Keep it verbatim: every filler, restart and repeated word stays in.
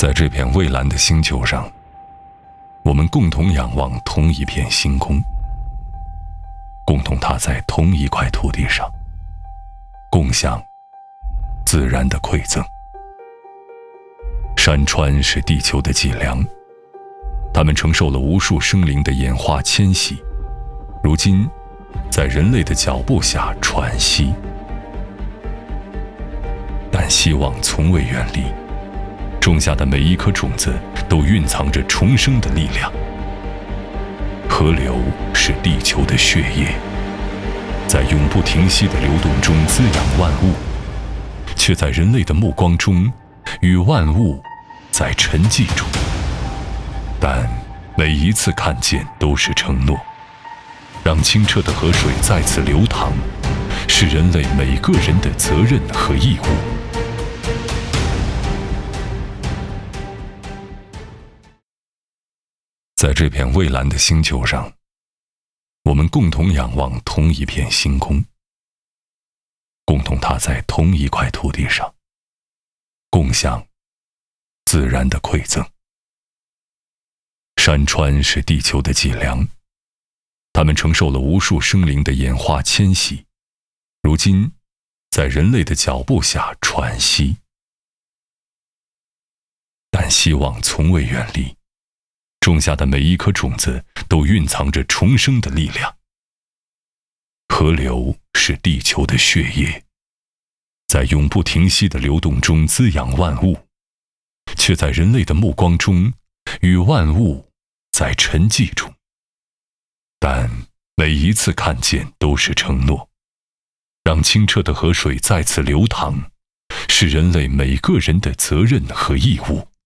在这片蔚蓝的星球上，我们共同仰望同一片星空，共同踏在同一块土地上，共享自然的馈赠。山川是地球的脊梁，它们承受了无数生灵的演化迁徙，如今在人类的脚步下喘息。但希望从未远离，种下的每一颗种子都蕴藏着重生的力量。河流是地球的血液，在永不停息的流动中滋养万物，却在人类的目光中与万物在沉寂中。但每一次看见都是承诺，让清澈的河水再次流淌，是人类每个人的责任和义务。在这片蔚蓝的星球上，我们共同仰望同一片星空，共同踏在同一块土地上，共享自然的馈赠。山川是地球的脊梁，它们承受了无数生灵的演化迁徙，如今在人类的脚步下喘息。但希望从未远离，种下的每一颗种子都蕴藏着重生的力量。河流是地球的血液，在永不停息的流动中滋养万物，却在人类的目光中与万物在沉寂中。但每一次看见都是承诺，让清澈的河水再次流淌，是人类每个人的责任和义务。